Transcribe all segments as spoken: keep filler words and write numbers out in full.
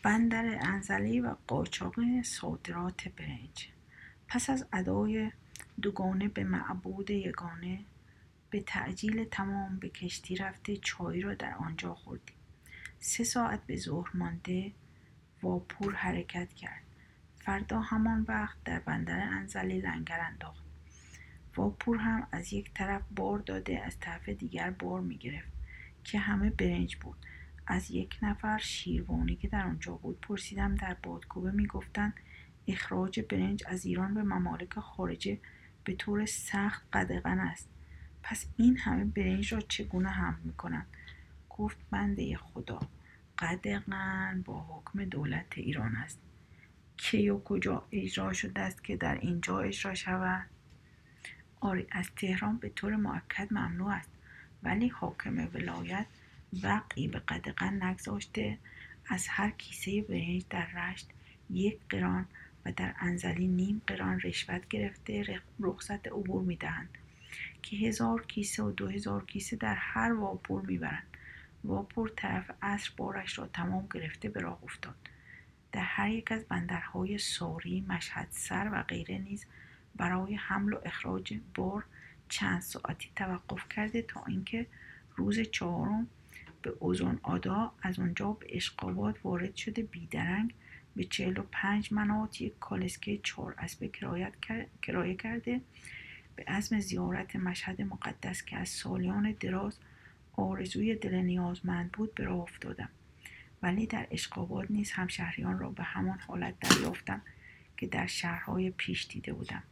بندر انزلی و قاچاق صادرات برنج. پس از ادای دوگانه به معبود یگانه، به تعجیل تمام به کشتی رفته چای را در آنجا خوردیم. سه ساعت به ظهر مانده واپور حرکت کرد. فردا همان وقت در بندر انزلی لنگر انداخت. واپور هم از یک طرف بار داده از طرف دیگر بار می گرفت که همه برنج بود. از یک نفر شیروانی که در آنجا بود پرسیدم در بادکوبه می گفتند اخراج برنج از ایران به ممالک خارجه به طور سخت قدغن است. پس این همه برنج را چگونه حمل می کنند؟ گفت بنده خدا، قدغن با حکم دولت ایران است. کی و کجا اجرا شده است که در اینجا اجرا شود؟ آری، از تهران به طور مؤکد ممنوع است، ولی حاکم ولایت وقعی به قدغن نگذاشته. از هر کیسه برنج در رشت یک قران و در انزلی نیم قران رشوت گرفته رخصت عبور می‌دهند که هزار کیسه و دو هزار کیسه در هر واپور میبرند. واپور طرف عصر بارش را تمام گرفته به راه افتاد. در هر یک از بندرهای ساری، مشهد سر و غیره نیز برای حمل و اخراج بار چند ساعتی توقف کرده تا اینکه روز چهارم به اوزون آدا از آنجا به اشقاباد وارد شده. بیدرنگ به چهل و پنج منات یک کالسکه چهار اسبه کرایه کرده به عزم زیارت مشهد مقدس که از سالیان دراز آرزوی دل نیازمند بود به راه افتادم. ولی در اشقاباد نیز همشهریان را به همان حالت دریافتم که در شهرهای پیش دیده بودم.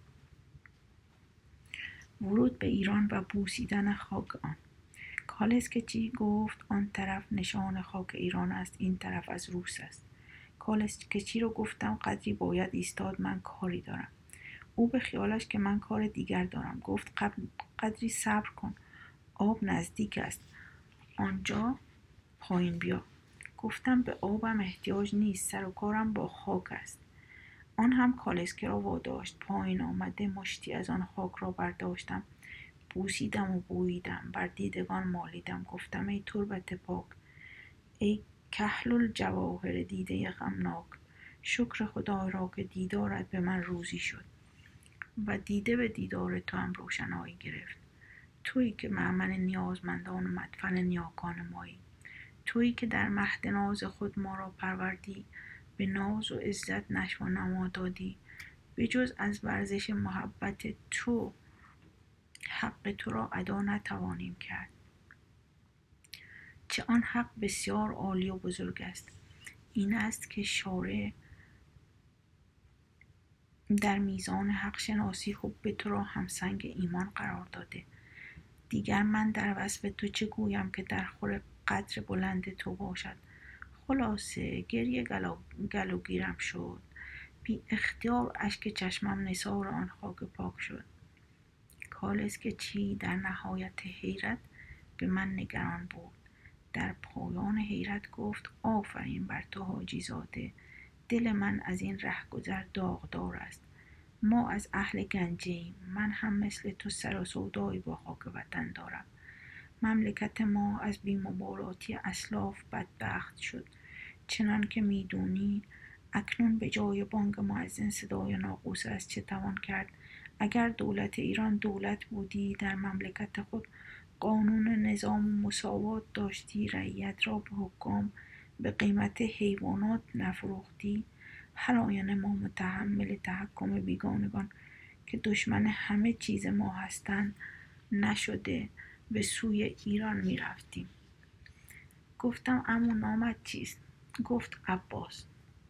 ورود به ایران و بوسیدن خاک آن. کالسکچی گفت آن طرف نشان خاک ایران است، این طرف از روس است. کالسکچی رو گفتم قدری باید ایستاد، من کاری دارم. او به خیالش که من کار دیگر دارم گفت قدری صبر کن، آب نزدیک است، آنجا پایین بیا. گفتم به آبم احتیاج نیست، سر و کارم با خاک است. آن هم کالسکه را واداشت. پایین آمده مشتی از آن خاک را برداشتم، بوسیدم و بوییدم، بر دیدگان مالیدم. گفتم ای تربت پاک، ای کحل الجواهر دیده غمناک، شکر خدا را که دیدارت به من روزی شد و دیده به دیدار تو هم روشنایی گرفت. تویی که مأمن نیازمندان و مدفن نیاکان مایی، تویی که در مهد ناز خود ما را پروردی، به ناز و عزت نشو و نما دادی. به جز از ورزش محبت تو حق تو را ادا نتوانیم کرد. چه آن حق بسیار عالی و بزرگ است. این است که شارع در میزان حق شناسی حب تو را همسنگ ایمان قرار داده. دیگر من در وصف تو چه گویم که در خور قدر بلند تو باشد. خلاصه گریه گلوگیرم شد، بی اختیار اشک چشمم نثار آن خاک پاک شد. کالسکچی در نهایت حیرت به من نگران بود. در پایان حیرت گفت آفرین بر تو حاجی زاده، دل من از این رهگذر داغدار است. ما از اهل گنجیم، من هم مثل تو سر و سودایی با خاک وطن دارم. مملکت ما از بی‌مبالاتی اسلاف بدبخت شد. چنان که میدونی اکنون به جای بانگ مؤذن صدای ناقوس است. چه توان کرد؟ اگر دولت ایران دولت بودی، در مملکت خود قانون نظام و مساوات داشتی، رعیت را به حکام به قیمت حیوانات نفروختی، هر آینه ما متحمل تحکم بیگانگان که دشمن همه چیز ما هستند نشده به سوی ایران می رفتیم. گفتم عمو نامت چیست؟ گفت عباس.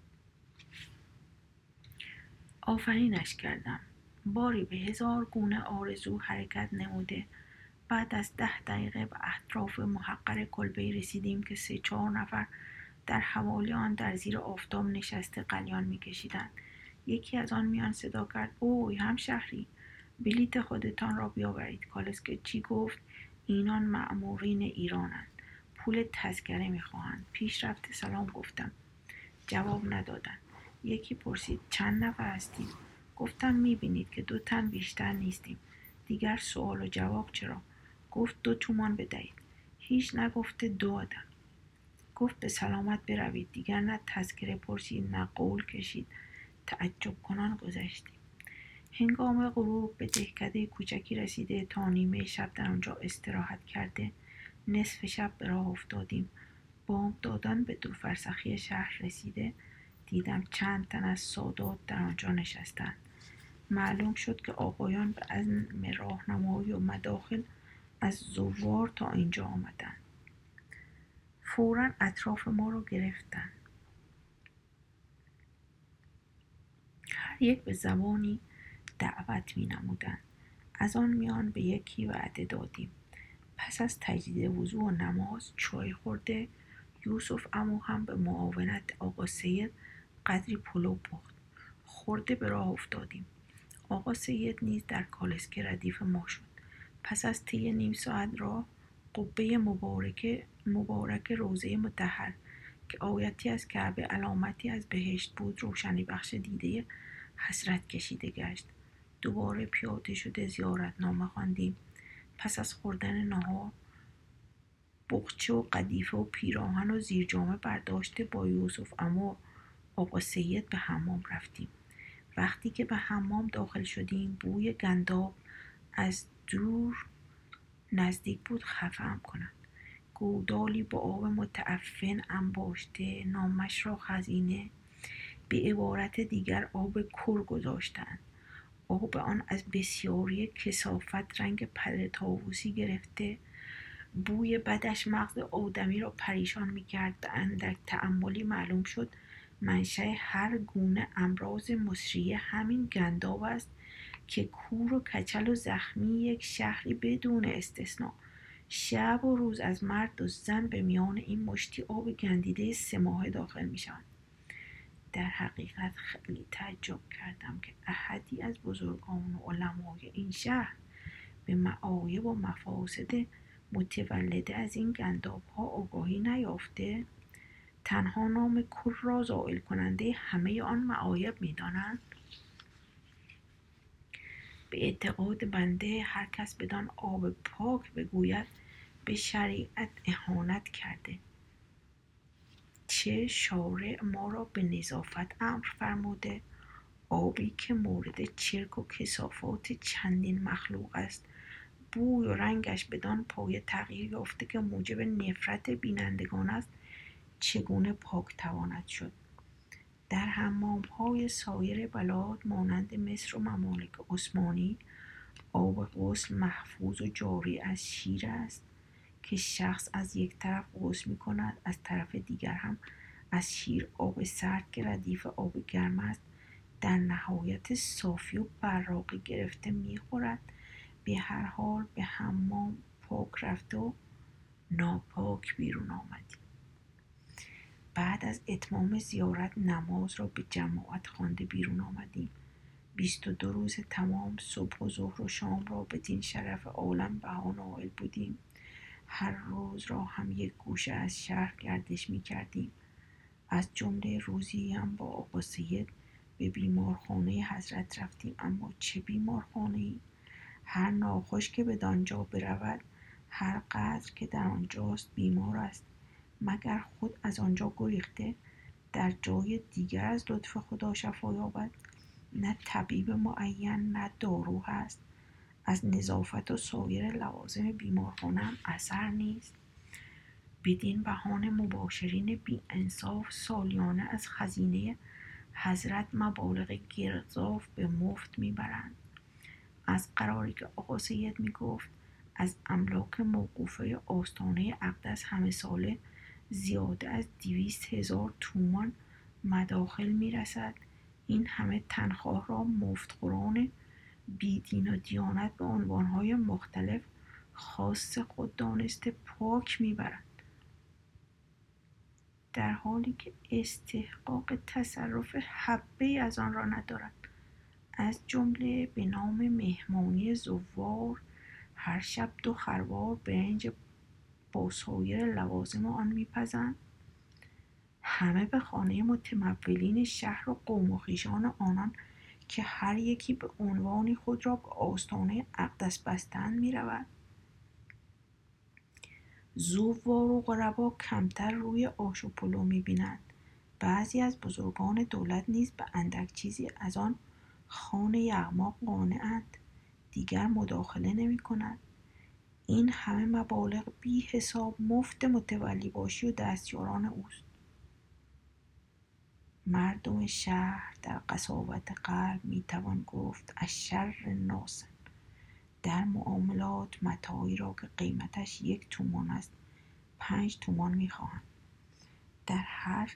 آفرینش کردم. باری به هزار گونه آرزو حرکت نموده. بعد از ده دقیقه به اطراف محقر کلبه‌ای رسیدیم که سه چهار نفر در حوالی آن در زیر آفتاب نشسته قلیان می‌کشیدند. یکی از آن میان صدا کرد اوی همشهری، بلیت خودتان را بیاورید. کالسکچی گفت اینان مأمورین ایرانند، پول تذکره می‌خواهند. پیش رفته سلام گفتم، جواب ندادند. یکی پرسید چند نفر هستید؟ گفتم می‌بینید که دو تن بیشتر نیستیم. دیگر سوال و جواب چرا؟ گفت دو تومان بدهید. هیچ نگفته دو آدم. گفت به سلامت بروید. دیگر نه تذکره پرسید نه قول کشید. تعجب کنان گذشتیم. هنگام غروب به دهکده کوچکی رسیده تا نیمه شب در آنجا استراحت کرده نصف شب به راه افتادیم. بامدادان به دو فرسخی شهر رسیده دیدم چند تن از سادات در آنجا نشستند. معلوم شد که آقایان به عزم راهنمایی و مداخل از زوار تا اینجا آمدند. فوراً اطراف ما رو گرفتند. هر یک به زبانی دعوت می نمودند. از آن میان به یکی وعده دادیم. پس از تجدید وضو و نماز چای خورده یوسف عمو هم به معاونت آقا سید قدری پلو پخت. خورده به راه افتادیم. آقا سید نیز در کالسکه ردیف ما شد. پس از طی نیم ساعت راه قبه مبارک مبارک روضه مطهر که آیتی از کعبه علامتی از بهشت بود روشنی بخش دیده حسرت کشیده گشت. دوباره پیاده شده زیارتنامه خواندیم. پس از خوردن نهار بقچه و قدیفه و پیراهن و زیرجامه برداشته با یوسف عمو آقا سید به حمام رفتیم. وقتی که به حمام داخل شدیم بوی گنداب از دور نزدیک بود خفه‌ام کنند. گودالی با آب متعفن انباشته نامش را خزینه، به عبارت دیگر آب کر گذاشتند. آب آن از بسیاری کثافت رنگ پره طاووسی گرفته، بوی بدش مغز آدمی را پریشان می‌کرد. به اندک تأملی معلوم شد منشأ هر گونه امراض مصریه همین گنداب است که کور و کچل و زخمی یک شهری بدون استثناء شب و روز از مرد و زن به میان این مشتی آب گندیده سه ماهه داخل می‌شوند. در حقیقت خیلی تعجب کردم که احدی از بزرگان و علمای این شهر به معایب و مفاسد متولده از این گنداب ها آگاهی نیافته. تنها نام کر را زائل کننده همه آن معایب می‌دانند. به اعتقاد بنده هر کس بدان آب پاک بگوید به شریعت اهانت کرده. چه شارع ما را به نظافت امر فرموده. آبی که مورد چرک و کثافات چندین مخلوق است، بوی و رنگش بدان پایه تغییر یافته که موجب نفرت بینندگان است، چگونه پاک تواند شد؟ در حمام‌های سایر بلاد مانند مصر و ممالک عثمانی آب غسل محفوظ و جاری از شیر است که شخص از یک طرف غسل می‌کند، از طرف دیگر هم از شیر آب سرد که ردیف آب گرم است در نهایت صافی و براقی گرفته می‌خورد. به هر حال به حمام پاک رفته و ناپاک بیرون آمدیم. بعد از اتمام زیارت نماز را به جماعت خوانده بیرون آمدیم. بیست و دو روز تمام صبح و ظهر و شام را بدین شرف عالم بها نائل بودیم. هر روز را هم یک گوشه از شهر گردش می کردیم. از جمله روزی هم با آقا سید به بیمارخانه حضرت رفتیم. اما چه بیمارخانه‌ای! هر ناخوش که به دانجا برود هر قدر که در آنجاست بیمار است. مگر خود از آنجا گریخته در جای دیگر از لطف خدا شفا یابد؟ نه طبیب معین نه دارو هست. از نظافت و سایر لوازم بیمارخانه هم اثر نیست. بدین بهانه مباشرین بی انصاف سالیانه از خزینه حضرت مبالغ گرزاف به مفت میبرند. از قراری که آقا سید میگفت از املاک موقوفه آستانه اقدس همه ساله زیاده از دویست هزار تومان مداخل میرسد، این همه تنخواه را مفتخوران بیدین و دیانت به عنوانهای مختلف خاص خود دانسته پاک میبرند، در حالی که استحقاق تصرف حبه از آن را ندارند. از جمله به نام مهمانی زوار هر شب دو خروار برنج با سایر لوازم آن میپزند. همه به خانه متمولین شهر و قوم و خویشان آنان که هر یکی به عنوان خود را به آستانه اقدس بستند میرود. زوار و غربا کمتر روی آش و پلو می‌بینند. بعضی از بزرگان دولت نیز به اندک چیزی از آن خوان یغما قانع‌اند، دیگر مداخله نمی‌کنند. این همه مبالغ بی حساب مفت متولی باشی و دستیاران اوست. مردم شهر در قساوت قلب میتوان گفت از شر ناس. در معاملات متاعی را که قیمتش یک تومان است پنج تومان میخواهند. در هر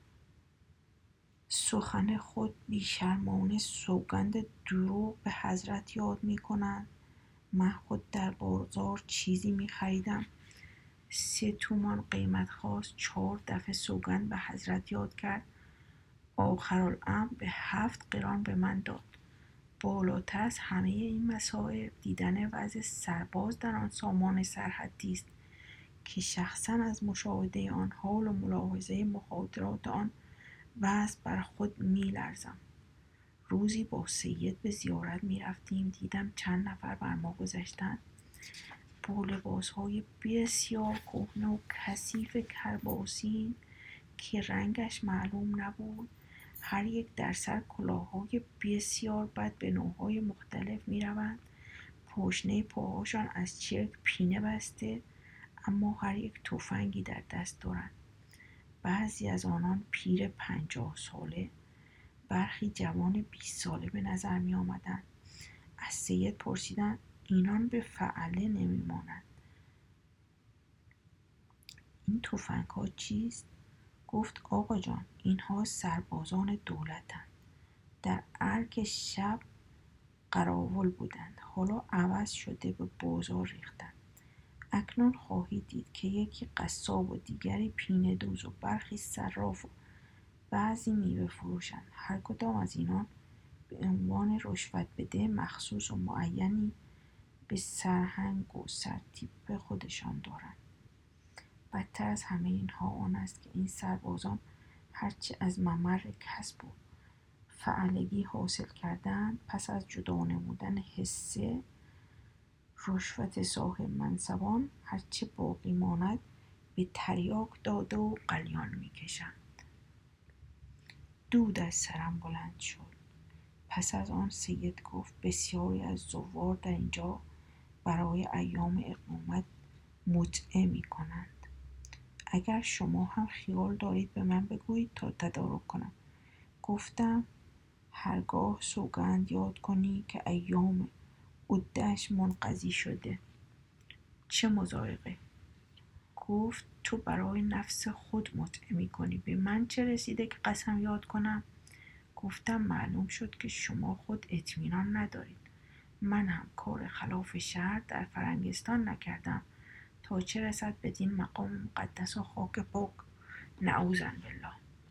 سخن خود بیشرمانه سوگند دروغ به حضرت یاد میکنند. من خود در بازار چیزی میخریدم، سه تومان قیمت خواست، چهار دفعه سوگند به حضرت یاد کرد، آخرالامر به هفت قران به من داد. بالاتر از همه این مصائب دیدن وضع سرباز در آن سامان سرحدی است که شخصا از مشاهده آن حال و ملاحظه مخاطرات آن وضع بر خود می لرزم. روزی با سید به زیارت می رفتیم، دیدم چند نفر بر ما گذشتند با لباسهای بسیار کهنه و کثیف کرباسین که رنگش معلوم نبود. هر یک در سر کلاه‌های بسیار بد به نوع‌های مختلف می‌روند. پاشنه پاهاشان از چرک پینه بسته، اما هر یک تفنگی در دست دارند. بعضی از آنان پیر پنجاه ساله، برخی جوان بیست ساله به نظر می آمدند. از سید پرسیدند اینان به فعله نمی مانند. این تفنگ ها چیست؟ گفت آقا جان اینها سربازان دولتند. در ارک شب قراول بودند، حالا عوض شده به بازار ریختند. اکنون خواهید دید که یکی قصاب و دیگری پینه دوز و برخی صراف و بعضی میوه فروشند. هر کدام از اینان به عنوان رشوت بده مخصوص و معینی به سرهنگ و سرتیپ خودشان دارند. بدتر از همه اینها آن است که این سربازان هرچه از ممر کسب و فعلگی حاصل کردند پس از جدا نمودن حصه رشوت صاحب منصبان هرچه باقی ماند به تریاک داده و قلیان میکشند. دود از سرم بلند شد. پس از آن سید گفت بسیاری از زوار در اینجا برای ایام اقامت متعه میکنند. اگر شما هم خیال دارید به من بگویید تا تدارک کنم. گفتم هرگاه سوگند یاد کنی که ایام عده‌اش منقضی شده. چه مضایقه؟ گفت تو برای نفس خود متعه میکنی، به من چه رسیده که قسم یاد کنم؟ گفتم معلوم شد که شما خود اطمینان ندارید. من هم کار خلاف شرع در فرنگستان نکردم تا چه رسد بدین مقام مقدس و خاک پاک، نعوذا بالله.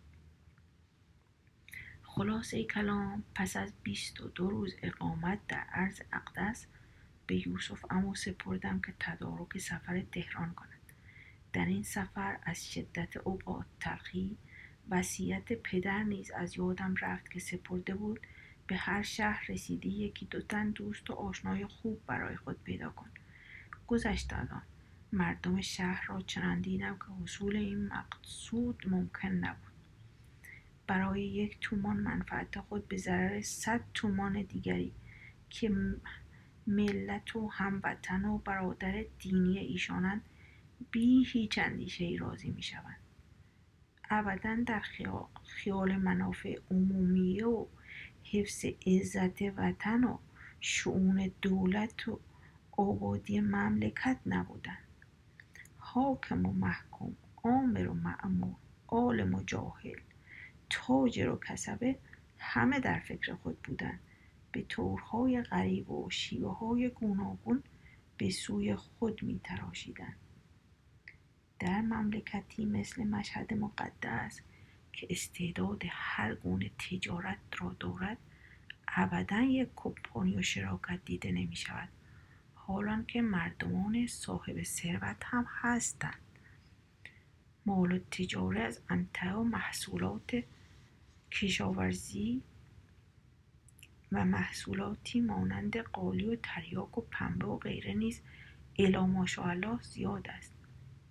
خلاصه کلام پس از بیست و دو روز اقامت در ارض اقدس به یوسف عمو سپردم که تدارک سفر تهران کند. در این سفر از شدت اوقات تلخی وصیت پدر نیز از یادم رفت که سپرده بود به هر شهر رسیدی یکی دو تن دوست و آشنای خوب برای خود پیدا کن. گذشت از آن مردم شهر را چنان دیدم که حصول این مقصود ممکن نبود. برای یک تومان منفعت خود به ضرر صد تومان دیگری که ملت و هموطن و برادر دینی ایشانند بی هیچ اندیشه‌ای راضی می شوند. ابداً در خیال منافع عمومی و حفظ عزت وطن و شؤون دولت و آبادی مملکت نبودند. حاکم و محکوم، آمر و مأمور، عالم و جاهل، تاجر و کسبه همه در فکر خود بودند. به طورهای غریب و شیوه‌های گوناگون به سوی خود می تراشیدند. در مملکتی مثل مشهد مقدس که استعداد هر گونه تجارت را دارد ابداً یک کمپانی و شراکت دیده نمی شود، حالان که مردمان صاحب ثروت هم هستند. مال و تجاره از امتع و محصولات کشاورزی و محصولاتی مانند قالی و تریاک و پنبه و غیره نیز الی ماشاءالله زیاد است.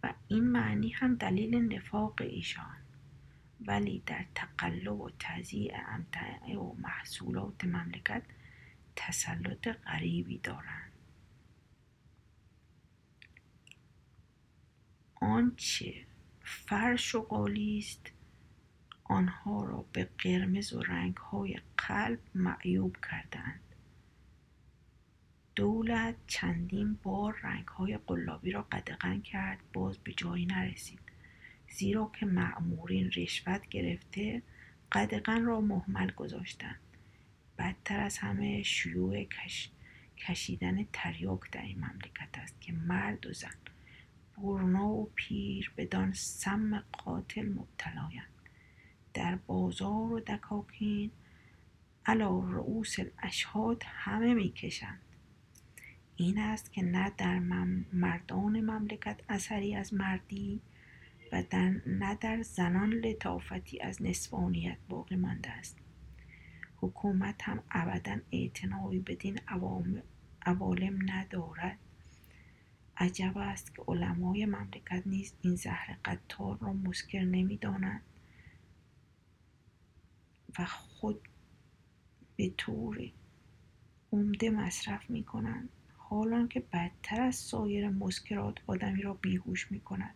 و این معنی هم دلیل نفاق ایشان، ولی در تقلب و تضییع امتعه و محصولات مملکت تسلط غریبی دارند. آنچه فرش و قالی است آنها را به قرمز و رنگ‌های قلب معیوب کردند. دولت چندین بار رنگ‌های قلابی را قدغن کرد، باز به جایی نرسید، زیرا که مأمورین رشوت گرفته قدغن را مهمل گذاشتند. بدتر از همه شیوع کش... کشیدن تریاک در این مملکت است که مرد و زن، برنا و پیر بدان سم قاتل مبتلایند. در بازار و دکاکین علی رؤوس الاشهاد همه میکشند. این است که نه در مردان مملکت اثری از مردی و در نه در زنان لطافتی از نسوانیت باقی مانده است. حکومت هم ابداً اعتنایی بدین عوالم ندارد. عجب است که علمای مملکت نیز این زهر قتال را مسکر نمی‌دانند و خود به طور عمده مصرف می‌کنند، حالان که بدتر از سایر مسکرات آدمی را بیهوش می‌کند.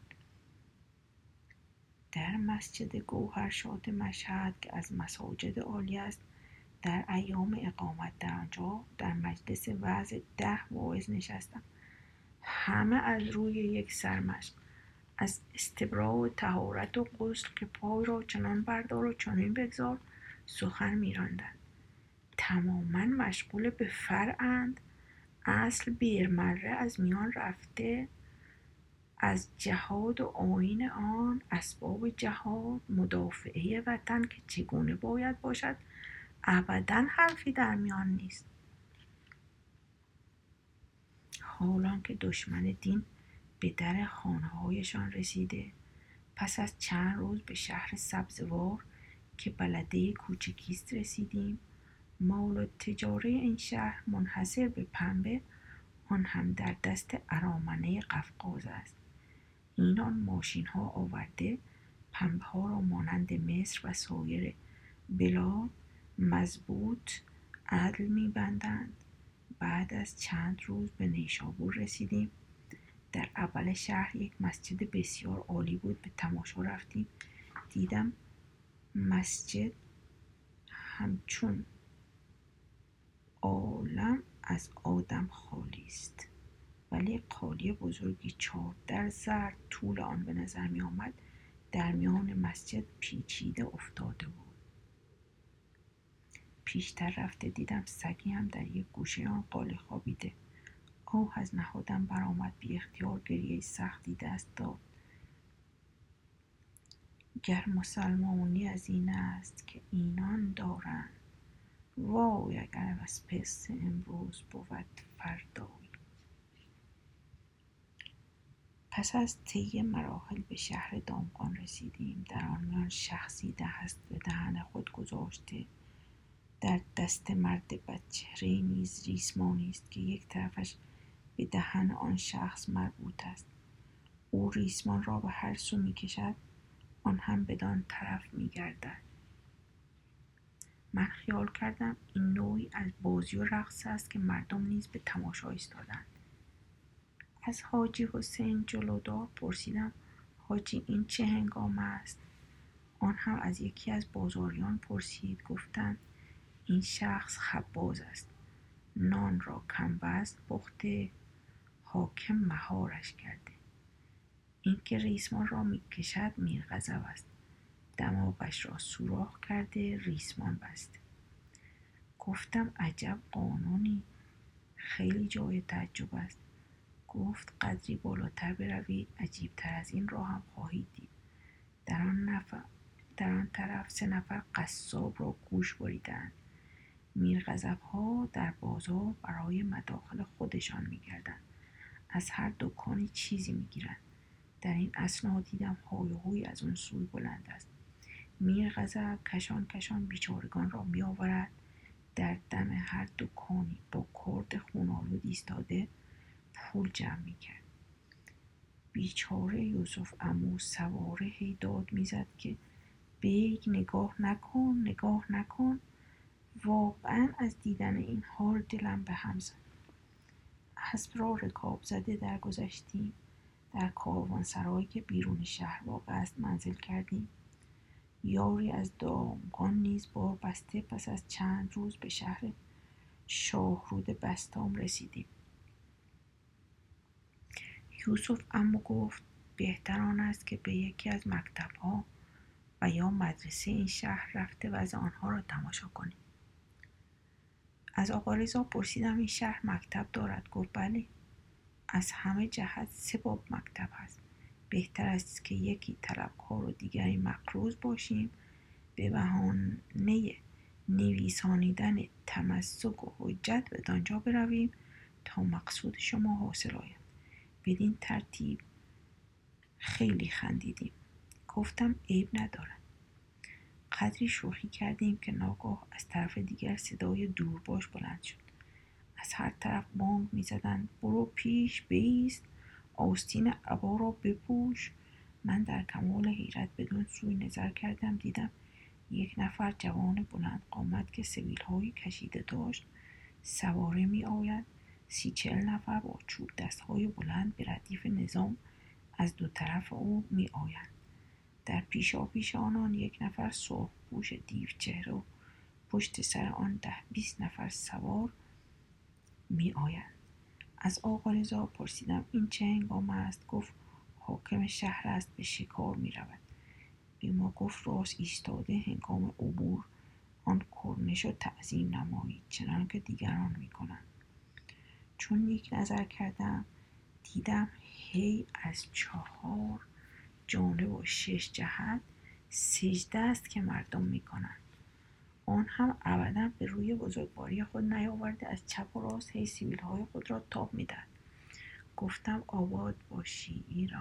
در مسجد گوهرشاد مشهد که از مساجد عالی است، در ایام اقامت در آنجا در مجلس وعظ ده واعظ نشستم. همه از روی یک سرمشق، از استبرا و طهارت و غسل که پای را چنان بردار و چنین بگذار سخن می‌راندند. تماماً مشغول به فرعند، اصل بیرمره از میان رفته. از جهاد و آیین آن، اسباب جهاد، مدافعه وطن که چگونه باید باشد، ابداً حرفی در میان نیست. حالان که دشمن دین به در خانه‌هایشان رسیده. پس از چند روز به شهر سبزوار که بلده کوچکیست رسیدیم. مال و تجاره این شهر منحصر به پنبه، آن هم در دست ارامنه قفقاز است. اینان ماشین ها آورده پنبه ها را مانند مصر و سایر بلاد مضبوط عدل می بندند. بعد از چند روز به نیشابور رسیدیم. در اول شهر یک مسجد بسیار عالی بود. به تماشا رفتیم. دیدم مسجد همچون عالم از آدم خالی است، ولی قالی بزرگی چهار در زرد طول آن به نظر می آمد در میان مسجد پیچیده افتاده بود. پیشتر رفته دیدم سگی هم در یک گوشه آن قالی خوابیده. آه از نهادم برآمد، بی اختیار گریه سختی دست داد. گر مسلمانی از این است که اینان دارند، وای اگر از پس امروز بود فردایی. پس از طی مراحل به شهر دامغان رسیدیم. در آن میان شخصی دست به دهن خود گذاشته، در دست مرد بدچهره‌ای نیز ریسمانی است که یک طرفش به دهن آن شخص مربوط است. او ریسمان را به هر سو می کشد، آن هم بدان طرف می گردد. من خیال کردم این نوعی از بازی و رقص است که مردم نیز به تماشا ایستادند. از حاجی حسین جلودار پرسیدم حاجی این چه هنگام است؟ آن هم از یکی از بازاریان پرسید. گفتند این شخص خباز است، نان را کم وزن پخته، حاکم مهارش کرده. این که ریسمان را می کشد میرغضب است، دماغش را سوراخ کرده ریسمان بسته. گفتم عجب قانونی، خیلی جای تعجب است. گفت قدری بالاتر بروید عجیبتر از این را هم خواهید دید. در آن نفر در آن طرف سه نفر قصاب را گوش بریدند. میرغضب‌ها در بازار برای مداخل خودشان می‌گردند. از هر دکانی چیزی می‌گیرند. در این اثنا دیدم های و هوی از اون سوی بلند است. میرغضب کشان کشان بیچارگان را می‌آورد. در دم هر دکانی با کرد خون‌آلود ایستاده پول جمع می‌کرد. بیچاره یوسف عمو سواره هی داد میزد که بیگ نگاه نکن نگاه نکن. واقعا از دیدن این حال دلم به هم زد. اسب را رکاب زده در گذشتیم. در کاروانسرایی که بیرون شهر واقع است منزل کردیم. یاری از دامغان نیز بار بسته پس از چند روز به شهر شاهرود بستام رسیدیم. یوسف عمو گفت بهتر آن است که به یکی از مکتب‌ها و یا مدرسه این شهر رفته وضع آنها را تماشا کنیم. از آقا رضا پرسیدم این شهر مکتب دارد؟ گفت بله، از همه جهت سه باب مکتب هست. بهتر است که یکی طلبکار و دیگری مقروض باشیم، به بهانه نویسانیدن تمسک و حجت به دانجا برویم تا مقصود شما حاصل آید. بدین ترتیب خیلی خندیدیم. گفتم عیب ندارد. قدری شوخی کردیم که ناگاه از طرف دیگر صدای دورباش بلند شد. از هر طرف بانگ می زدند برو پیش بایست، آستین عبا را بپوش. من در کمال حیرت بدون سوی نظر کردم. دیدم یک نفر جوان بلند قامت که سبیل های کشیده داشت سواره می آید. سی چهل نفر با چوب دست های بلند به ردیف نظام از دو طرف او می آیند. در پیشا پیش آنان یک نفر سرخ پوش دیو چهره و پشت سر آن ده بیست نفر سوار می آیند. از آقا رضا پرسیدم این چه هنگام است؟ گفت حاکم شهر است، به شکار می رود. به ما گفت راست ایستاده هنگام عبور آن کرنش و تعظیم نمایید چنان که دیگران می کنند. چون نیک نظر کردم دیدم هی از چهار جانب و شش جهت سجده است که مردم می کنند. آن هم ابدا به روی بزرگواری خود نیاورده از چپ و راست هی سبیل های خود را تاب می دهد. گفتم آباد باشی ایران.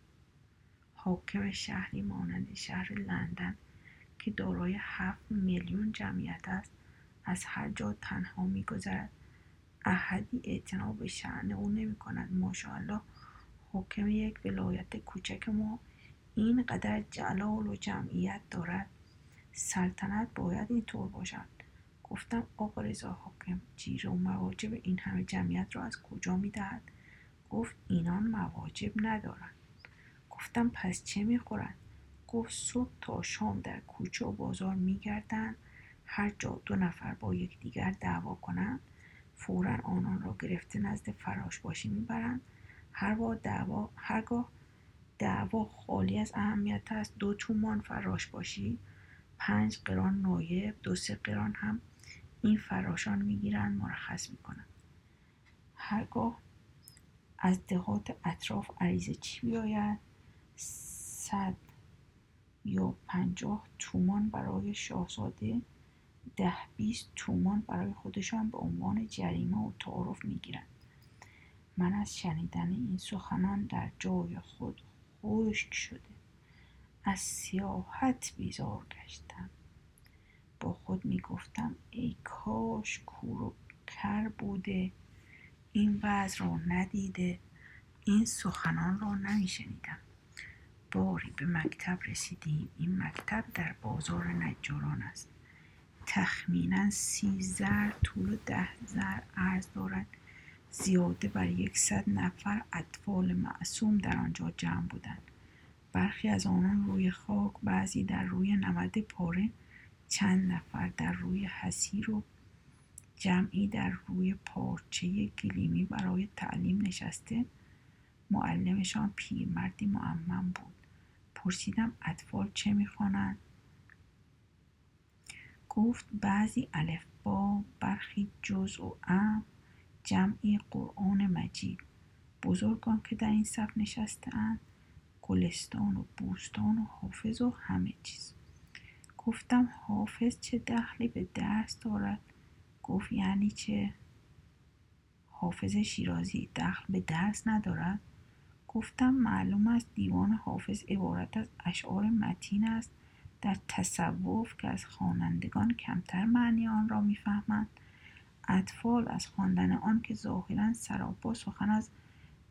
حاکم شهری مانند شهر لندن که دارای هفت میلیون جمعیت است از هر جا تنها می گذرد. احدی اعتنا به شأن او نمی کند. ماشاءالله حاکم یک ولایت کوچک ما اینقدر جلال و جمعیت دارد. سلطنت باید اینطور باشد. گفتم آقا رضا حاکم جیر و مواجب این همه جمعیت را از کجا می دهد؟ گفت اینان مواجب ندارند. گفتم پس چه می خورند؟ گفت صبح تا شام در کوچه و بازار می گردند. هر جا دو نفر با یکدیگر دعوا کنند فوراً آنان را گرفته نزد فراشباشی می برند. هر بار دعوا هرگاه دعوا خالی از اهمیت است دو تومان فراشباشی، پنج قران نایب، دو سه قران هم این فراشان میگیرند مرخص میکنند. هرگاه از دهات اطراف عریضه چی بیاید صد یا پنجاه تومان برای شاهزاده، ده بیست تومان برای خودشان به عنوان جریمه و تعارف میگیرند. من از شنیدن این سخنان در جای خود خشک شده از سیاحت بیزار گشتم. با خود می گفتم ای کاش کور و کر بوده این وضع را ندیده این سخنان را نمی شنیدم. باری به مکتب رسیدیم. این مکتب در بازار نجاران است. تخمیناً سی زر طول و ده زر عرض دارد. زیاده بر یکصد نفر اطفال معصوم در آنجا جمع بودند. برخی از آنان روی خاک، بعضی در روی نمد پاره، چند نفر در روی حصیر و جمعی در روی پارچه گلیمی برای تعلیم نشسته. معلمشان پیرمردی معمم بود. پرسیدم اطفال چه میخوانند؟ گفت بعضی الفبا، برخی جزء و ام، جمعی قرآن مجید. بزرگان که در این صف نشسته اند گلستان و بوستان و حافظ و همه چیز. گفتم حافظ چه دخلی به درس دارد؟ گفت یعنی چه؟ حافظ شیرازی دخل به درس ندارد؟ گفتم معلوم است دیوان حافظ عبارت از اشعار متین است در تصوف که از خوانندگان کمتر معنی آن را میفهمند. اطفال از خواندن آن که ظاهراً سراپا سخن از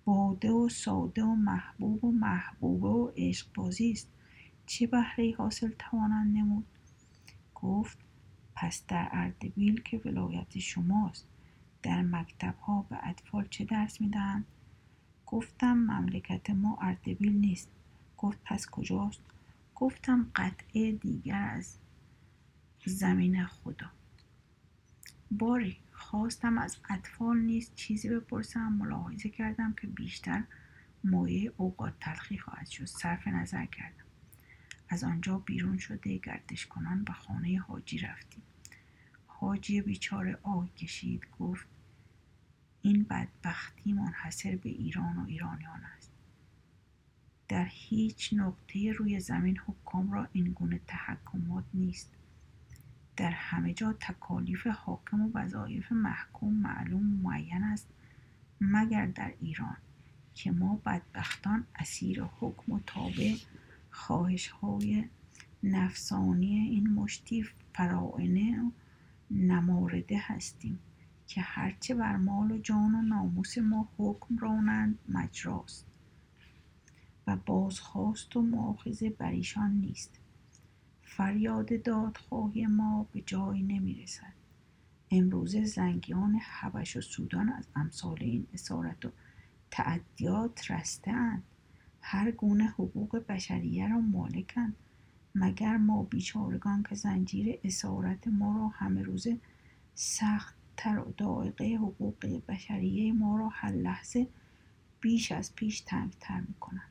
باده و ساده و محبوب و محبوبه و عشق بازی است. چه بهره‌ای حاصل توانند نمود؟ گفت پس در اردبیل که ولایت شماست، در مکتب ها به اطفال چه درس میدهند؟ گفتم مملکت ما اردبیل نیست. گفت پس کجاست؟ گفتم قطعه دیگر از زمین خدا. باری خواستم از اطفال نیز چیزی بپرسم، ملاحظه کردم که بیشتر مایه اوقات تلخی خواهد شد. صرف نظر کردم. از آنجا بیرون شده گردش کنان به خانه حاجی رفتیم. حاجی بیچاره آه کشید. گفت این بدبختی منحصر به ایران و ایرانیان است. در هیچ نقطه روی زمین حکام را این گونه تحکمات نیست. در همه جا تکالیف حاکم و وظایف محکوم معلوم و معین است، مگر در ایران که ما بدبختان اسیر حکم و تابع خواهش‌های نفسانی این مشتی فراعنه و نمارده هستیم که هرچه بر مال و جان و ناموس ما حکم رانند مجراست و بازخواست و مؤاخذه بر ایشان نیست. فریاد دادخواهی ما به جایی نمیرسد. امروزه زنگیان حبش و سودان از امثال این اسارت و تعدیات رسته اند. هر گونه حقوق بشریه را مالکند، مگر ما بیچارگان که زنجیر اسارت ما را همه روزه سخت تر و دائقه حقوق بشریه ما را هر لحظه بیش از پیش تنگتر میکنند.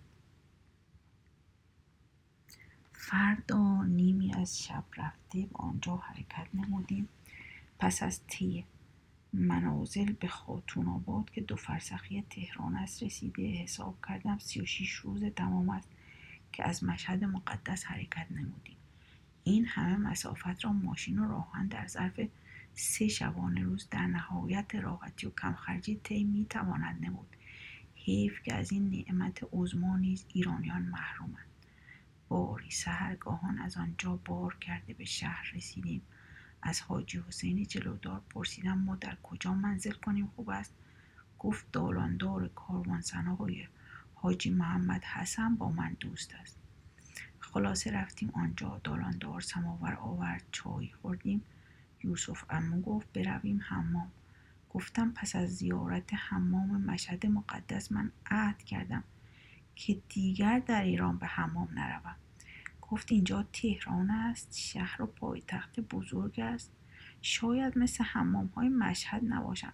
فردا نیمی از شب رفته به آنجا حرکت نمودیم. پس از طی منازل به خاتون آباد که دو فرسخی تهران است رسیده، حساب کردم سی و شیش روز تمام است که از مشهد مقدس حرکت نمودیم. این همه مسافت را ماشین و راهن در ظرف سه شبانه روز در نهایت راحتی و کم خرجی طی می تواند نمود. حیف که از این نعمت عظما نیز ایرانیان محرومند. باری سحرگاهان از آنجا بار کرده به شهر رسیدیم. از حاجی حسین جلودار پرسیدم ما در کجا منزل کنیم خوب است؟ گفت دالاندار کاروانسرای حاجی محمد حسن با من دوست است. خلاصه رفتیم آنجا. دالاندار سماور آورد، چای خوردیم. یوسف عمو گفت برویم حمام. گفتم پس از زیارت حمام مشهد مقدس من عهد کردم که دیگر در ایران به حمام نروم. گفت اینجا تهران است، شهر و پایتخت بزرگ است، شاید مثل حمام های مشهد نباشند.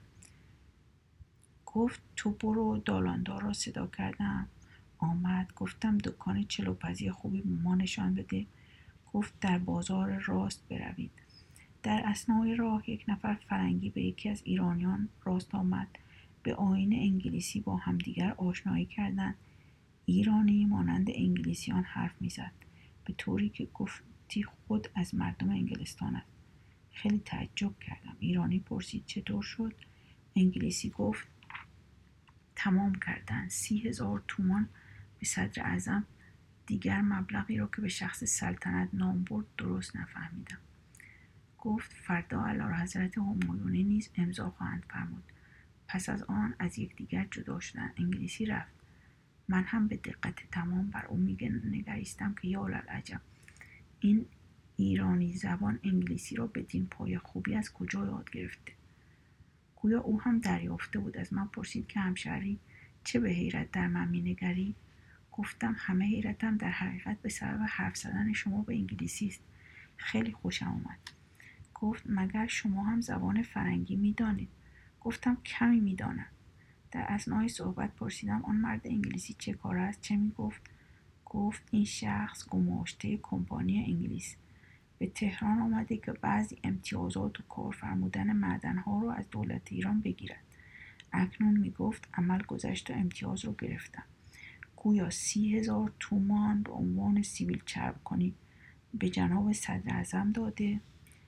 گفت تو برو. دالاندار را صدا کردم، آمد. گفتم دکان چلوپزی خوبی به ما نشان بده. گفت در بازار راست بروید. در اثنای راه یک نفر فرنگی به یکی از ایرانیان راست آمد. به آیین انگلیسی با همدیگر آشنایی کردند. ایرانی مانند انگلیسیان حرف میزد، به طوری که گفتی خود از مردم انگلستان است. خیلی تعجب کردم. ایرانی پرسید چطور شد؟ انگلیسی گفت تمام کردن. سی هزار تومان به صدر اعظم. دیگر مبلغی را که به شخص سلطنت نام برد درست نفهمیدم. گفت فردا اعلیحضرت همایونی نیز امضا خواهند فرمود. پس از آن از یکدیگر جدا شدند. انگلیسی رفت. من هم به دقت تمام بر او می‌نگریستم که یا للعجب، این ایرانی زبان انگلیسی را بدین پای خوبی از کجا یاد گرفته؟ گویا او هم دریافته بود. از من پرسید که همشهری چه به حیرت در من می‌نگری؟ گفتم همه حیرتم در حقیقت به سبب حرف زدن شما به انگلیسی است. خیلی خوشم آمد. گفت مگر شما هم زبان فرنگی می‌دانید؟ گفتم کمی می‌دانم. در اثنای صحبت پرسیدم آن مرد انگلیسی چه کار است؟ چه میگفت؟ گفت این شخص گماشته کمپانی انگلیس به تهران آمده که بعضی امتیازات و کار فرمودن معدنها رو از دولت ایران بگیرد. اکنون میگفت عمل گذشت و امتیاز رو گرفتم. گویا سی هزار تومان به عنوان سیبیل چرب کنی به جناب صدر اعظم داده.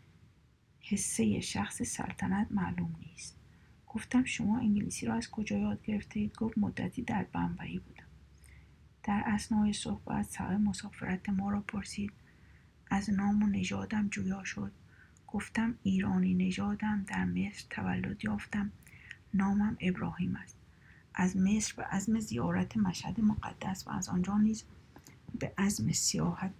حصه شخص سلطنت معلوم نیست. گفتم شما انگلیسی را از کجا یاد گرفته اید؟ گفت مدتی در بمبئی بودم. در اثنای صحبت سر مسافرت ما را پرسید. از نام و نژادم جویا شد. گفتم ایرانی نژادم، در مصر تولد یافتم، نامم ابراهیم است. از مصر به عزم زیارت مشهد مقدس و از آنجا نیز به عزم سیاحت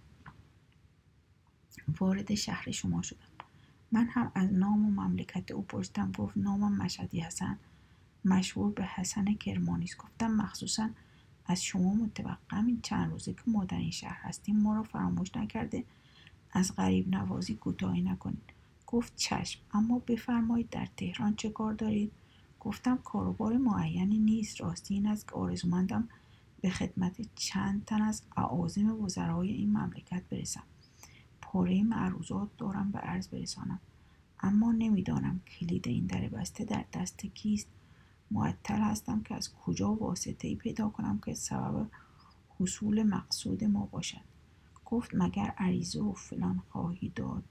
وارد شهر شما شدم. من هم از نام و مملکت او پرسیدم. گفت نامم مشهدی حسن مشهور به حسن کرمانی است. گفتم مخصوصا از شما متوقعم این چند روزه که ما در این شهر هستیم ما را فراموش نکرده از غریب نوازی کوتاهی نکنید. گفت چشم، اما بفرمایید در تهران چه کار دارید؟ گفتم کاروبار معینی نیست، راستی این است که آرزومندم به خدمت چند تن از اعاظم وزرای این مملکت برسم. پاره معروضات دارم به عرض برسانم، اما نمیدانم کلید این در بسته در دست کیست. معطل هستم که از کجا واسطه‌ای پیدا کنم که سبب حصول مقصود ما باشد. گفت مگر عریضه و فلان خواهی داد؟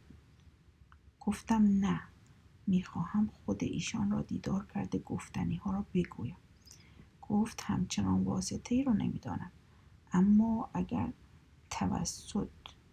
گفتم نه، میخواهم خود ایشان را دیدار کرده گفتنی ها را بگویم. گفت همچنان واسطه‌ای را نمیدانم، اما اگر توسط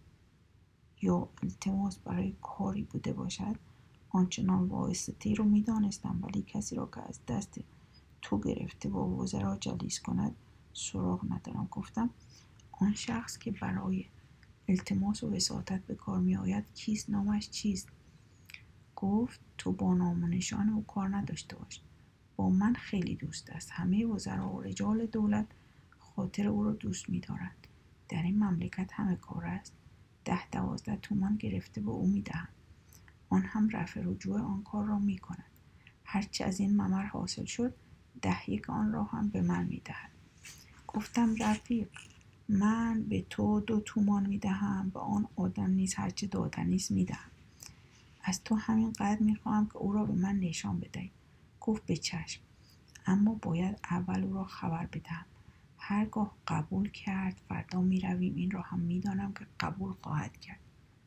یا التماس برای کاری بوده باشد آنچنان واسطه‌ای رو میدانستم، ولی کسی را که از دست تو گرفته با وزرا جلیس کند سراغ ندارم. گفتم آن شخص که برای التماس و وساطت به کار می آید کیست؟ نامش چیست؟ گفت تو با نام و نشان او کار نداشته باش، با من خیلی دوست است. همه وزرا و رجال دولت خاطر او را دوست می دارند. در این مملکت همه کار است. ده دوازده تومان گرفته به او می دهند. آن هم رفع رجوع آن کار را می کند. هرچه از این ممر حاصل شد ده یک آن را هم به من می دهد. گفتم رفیق، من به تو دو تومان می دهم، به آن آدم نیز هرچه دادنیست می دهم. از تو همین قدر می خواهم که او را به من نشان بدهی. گفت به چشم، اما باید اول او را خبر بدهم. هرگاه قبول کرد فردا می رویم. این را هم می دانم که قبول خواهد کرد.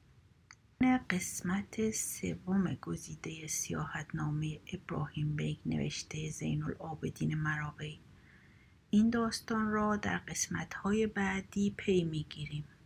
قسمت سوم گزیده سیاحتنامه ابراهیم بیگ نوشته زین العابدین مراغی. این داستان را در قسمت‌های بعدی پی می‌گیریم.